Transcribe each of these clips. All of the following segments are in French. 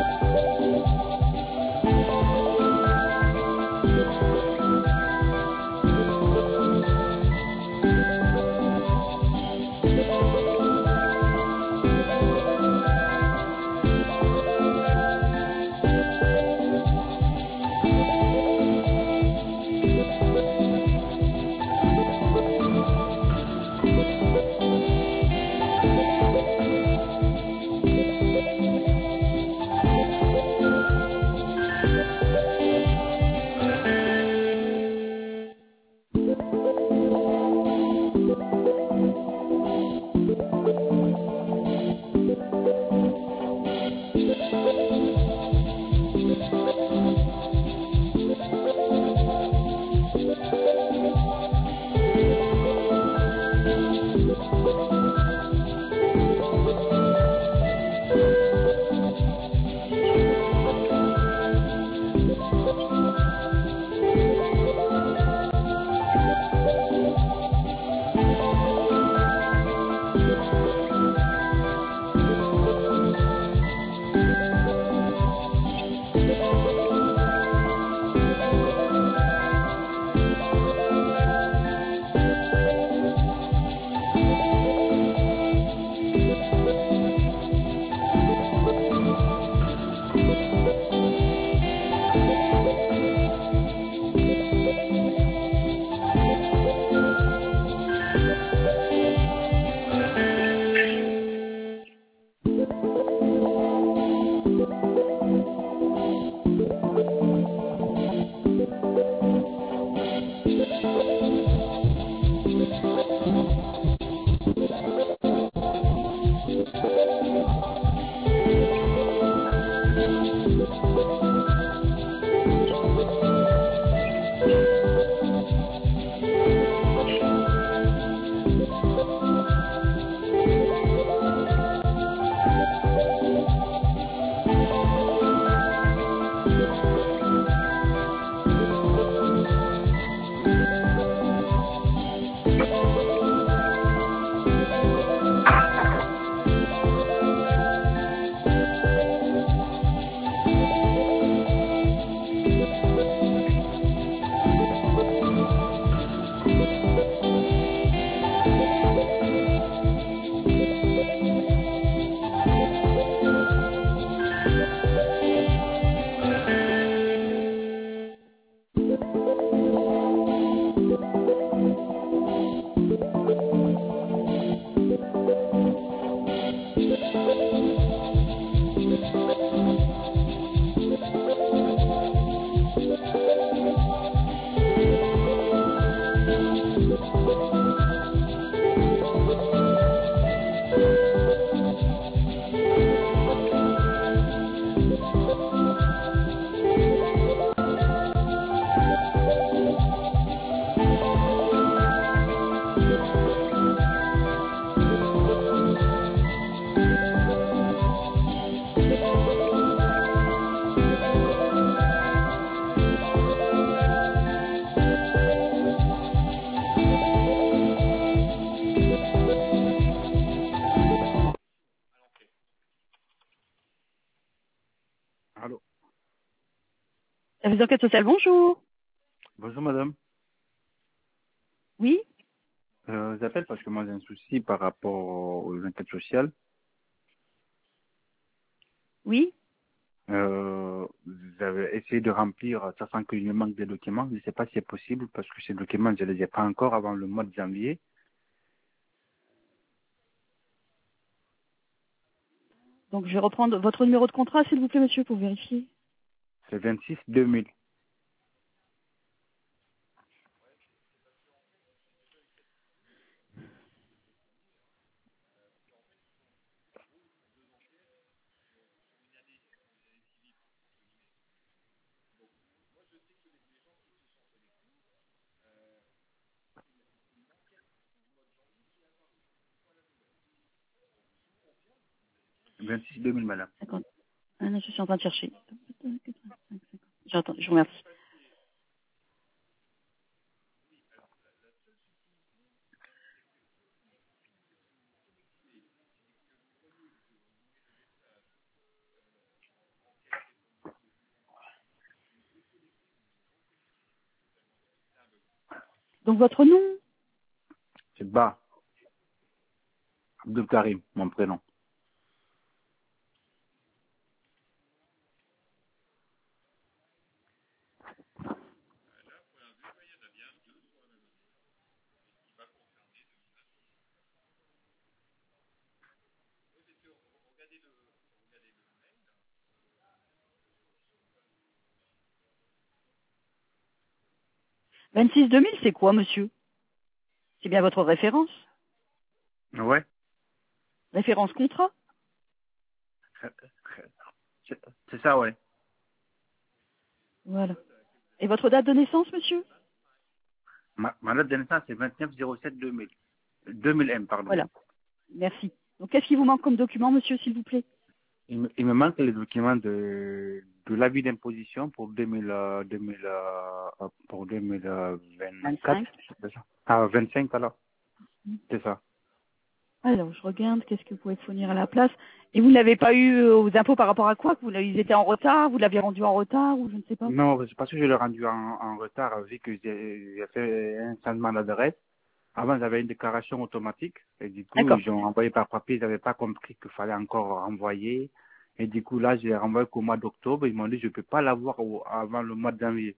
Allô. Service d'enquête sociale, bonjour. Bonjour madame. Oui, J'appelle parce que moi j'ai un souci par rapport aux enquêtes sociales. oui. J'avais essayé de remplir, sachant qu'il me manque des documents. Je ne sais pas si c'est possible parce que ces documents, je ne les ai pas encore avant le mois de janvier. Donc je vais reprendre votre numéro de contrat, s'il vous plaît, monsieur, pour vérifier. C'est 26-2000. Madame. 50. Ah non, je suis en train de chercher. J'entends, je vous remercie. Donc votre nom? C'est Ba, Abdul Karim, mon prénom. « 26-2000, c'est quoi, monsieur? C'est bien votre référence? Ouais, Référence contrat? c'est ça, ouais. Voilà. Et votre date de naissance, monsieur? Ma date de naissance, c'est 29/07/2000. 2000M, pardon. Voilà. Merci. Donc, qu'est-ce qui vous manque comme document, monsieur, s'il vous plaît? Il me manque les documents de l'avis d'imposition pour pour 2024. 25. C'est ça. Ah, 25 alors. C'est ça. Alors, je regarde, qu'est-ce que vous pouvez fournir à la place? Et vous ne l'avez pas eu aux impôts par rapport à quoi? Ils étaient en retard, vous l'aviez rendu en retard, ou je ne sais pas? Non, c'est parce que je l'ai rendu en retard vu que j'ai fait un changement d'adresse. Avant, j'avais une déclaration automatique et du coup, D'accord. ils ont envoyé par papier. Ils n'avaient pas compris qu'il fallait encore renvoyer. Et du coup, là, j'ai renvoyé qu'au mois d'octobre. Ils m'ont dit, je ne peux pas l'avoir avant le mois de janvier.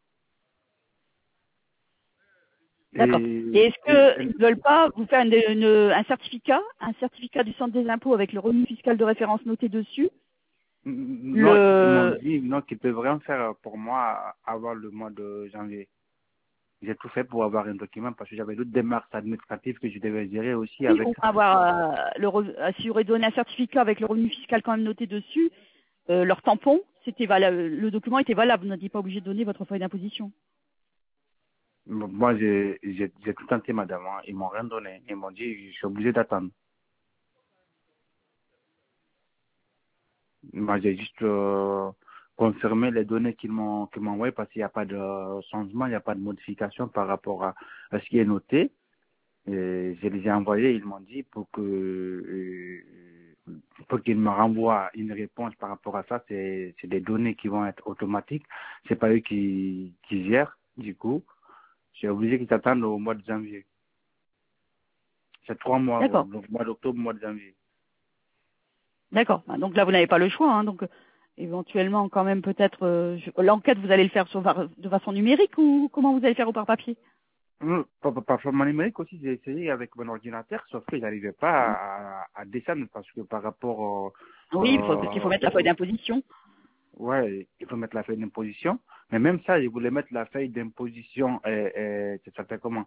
D'accord. Et est-ce qu'ils ne veulent pas vous faire un certificat du centre des impôts avec le revenu fiscal de référence noté dessus? Non, ils m'ont Le... dit non, qu'ils peuvent rien faire pour moi avant le mois de janvier. J'ai tout fait pour avoir un document parce que j'avais d'autres démarches administratives que je devais gérer aussi Oui, avec. on va avoir si vous aurez donné un certificat avec le revenu fiscal quand même noté dessus, leur tampon, c'était valable, le document était valable, vous n'étiez pas obligé de donner votre feuille d'imposition. Moi, j'ai tout tenté, madame. Hein. Ils m'ont rien donné. Ils m'ont dit, je suis obligé d'attendre. Moi, j'ai juste confirmé les données qu'ils m'ont envoyées parce qu'il n'y a pas de changement, il n'y a pas de modification par rapport à ce qui est noté. Et je les ai envoyés, ils m'ont dit pour qu'ils me renvoient une réponse par rapport à ça, c'est des données qui vont être automatiques. C'est pas eux qui gèrent, du coup. Je suis obligé qu'ils attendent au mois de janvier. C'est 3 mois, D'accord, donc mois d'octobre, mois de janvier. d'accord. Ah, donc là, vous n'avez pas le choix. Hein, donc éventuellement, quand même, peut-être l'enquête, vous allez le faire de façon numérique ou comment vous allez faire ou par papier? Par format numérique aussi, j'ai essayé avec mon ordinateur, sauf que j'arrivais pas à descendre parce que par rapport Oui, parce qu'il faut mettre la feuille d'imposition. ouais, il faut mettre la feuille d'imposition. Mais même ça, je voulais mettre la feuille d'imposition ça s'appelle comment?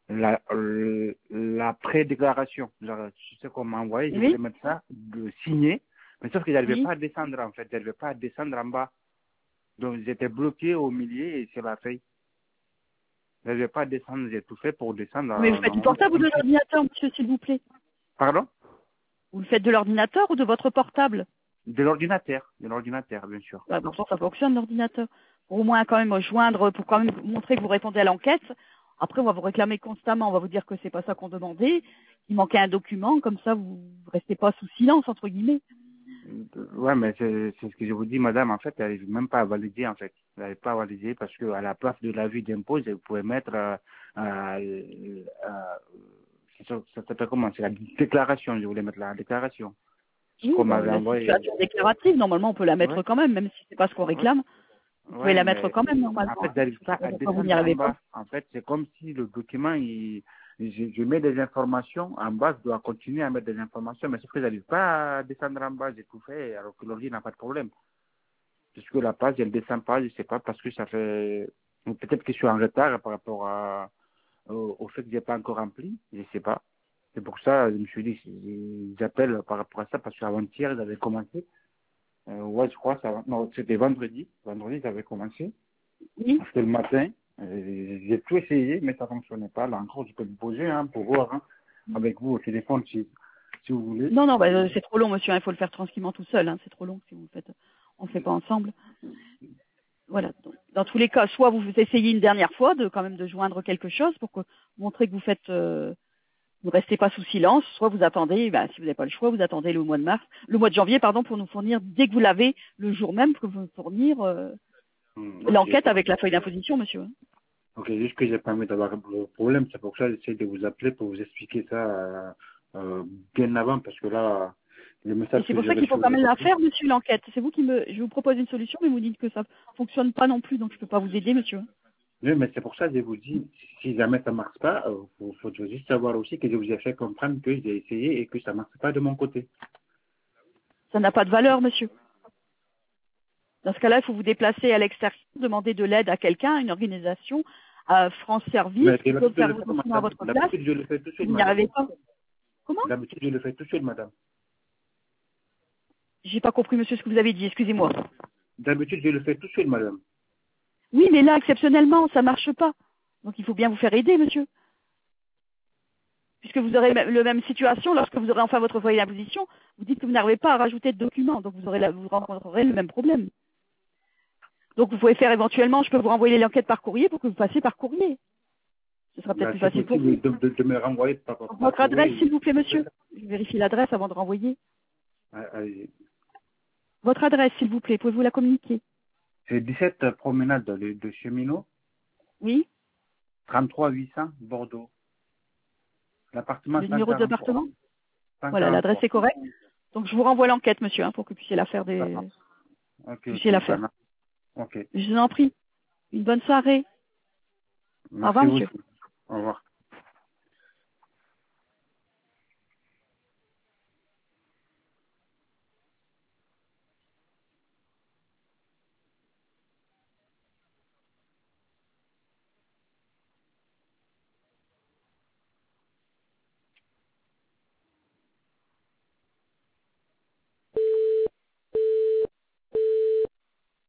La pré-déclaration. Genre, je sais qu'on m'a envoyé, je voulais Oui, mettre ça, de signer. Mais sauf que j'arrivais oui. pas à descendre en fait, j'arrivais pas à descendre en bas. Donc j'étais bloqué au milieu et sur la feuille. J'arrivais pas à descendre, j'ai tout fait pour descendre Mais vous faites du normalement. portable ou de l'ordinateur, monsieur, s'il vous plaît? Pardon? Vous le faites de l'ordinateur ou de votre portable? De l'ordinateur, bien sûr. Bah, pourtant, ça fonctionne, l'ordinateur. Pour au moins quand même joindre, pour quand même montrer que vous répondez à l'enquête. Après, on va vous réclamer constamment, on va vous dire que c'est pas ça qu'on demandait. Il manquait un document, comme ça, vous restez pas sous silence, entre guillemets. Ouais, mais c'est ce que je vous dis, madame. En fait, elle n'arrive même pas à valider, en fait. Elle n'arrive pas à valider parce que à la place de l'avis d'impôt, vous pouvez mettre, ça s'appelle comment? C'est la déclaration. Je voulais mettre la déclaration. Ce Oui, qu'on bah, m'avait la envoyé. situation déclarative, normalement, on peut la Ouais, mettre quand même, même si c'est pas ce qu'on ouais, réclame. Vous pouvez ouais, la mettre mais quand même, en fait, normalement. j'arrive Je sais pas pas à pourquoi vous n'y descendre en arrivez pas. bas. En fait, c'est comme si le document, je mets des informations en bas, je dois continuer à mettre des informations, mais sauf que j'arrive pas à descendre en bas, j'ai tout fait, alors que l'ordi n'a pas de problème. Puisque la page, elle descend pas, je sais pas, parce que ça fait, ou peut-être que je suis en retard par rapport au fait que j'ai pas encore rempli, je sais pas. C'est pour ça, je me suis dit, j'appelle par rapport à ça, parce qu'avant-hier, j'avais commencé. Ouais, je crois, non, c'était vendredi. Vendredi, j'avais commencé. Oui. C'était le matin. J'ai tout essayé, mais ça fonctionnait pas. Là encore, je peux me poser, hein, pour voir, hein, avec vous au téléphone, si vous voulez. Non, non, bah, c'est trop long, monsieur. Il faut le faire tranquillement tout seul. Hein, c'est trop long si vous le faites. On le fait pas ensemble. Voilà. Donc, dans tous les cas, soit vous essayez une dernière fois de quand même de joindre quelque chose pour que montrer que vous faites, vous restez pas sous silence, soit vous attendez, bah, si vous n'avez pas le choix, vous attendez le mois de mars, le mois de janvier, pardon, pour nous fournir dès que vous l'avez le jour même pour vous fournir Ok, l'enquête ça va. avec la feuille d'imposition, monsieur. Ok, juste que j'ai pas envie d'avoir le problème, c'est pour ça que j'essaie de vous appeler pour vous expliquer ça bien avant, parce que là, le Et message c'est que pour j'ai ça qu'il faut reçu quand même la aujourd'hui, faire, monsieur, l'enquête. C'est vous qui je vous propose une solution, mais vous dites que ça fonctionne pas non plus, donc je peux pas vous aider, monsieur. oui, mais c'est pour ça que je vous dis, si jamais ça marche pas, faut juste savoir aussi que je vous ai fait comprendre que j'ai essayé et que ça marche pas de mon côté. Ça n'a pas de valeur, monsieur. Dans ce cas-là, il faut vous déplacer à l'extérieur, demander de l'aide à quelqu'un, à une organisation, à France Service, Mais qui peut d'habitude, je faire le vos fais, documents à madame. votre place. D'habitude, je le fais tout de Si suite, vous n'y madame. arrivez pas. Comment? D'habitude, je le fais tout de suite, madame. J'ai pas compris, monsieur, ce que vous avez dit. Excusez-moi. D'habitude, je le fais tout de suite, madame. Oui, mais là, exceptionnellement, ça marche pas. Donc, il faut bien vous faire aider, monsieur. Puisque vous aurez la même situation lorsque vous aurez enfin votre foyer d'imposition, vous dites que vous n'arrivez pas à rajouter de documents, donc vous rencontrerez le même problème. Donc vous pouvez faire éventuellement, je peux vous renvoyer l'enquête par courrier pour que vous passiez par courrier. Ce sera peut-être Là, plus c'est facile pour vous. possible de me renvoyer Donc, par votre adresse, courrier. s'il vous plaît, monsieur. Je vérifie l'adresse avant de renvoyer. Allez. Votre adresse, s'il vous plaît, pouvez-vous la communiquer? C'est 17 promenade de Cheminot, Oui? 33 800 Bordeaux. L'appartement Le numéro de 143. l'appartement? Voilà, l'adresse 143. est correcte. Donc je vous renvoie l'enquête, monsieur, hein, pour que vous puissiez la faire D'accord. Ok, puissiez la ça faire. marche. Ok. Je vous en prie. Une bonne soirée. Au Merci revoir, vous monsieur. aussi. Au revoir.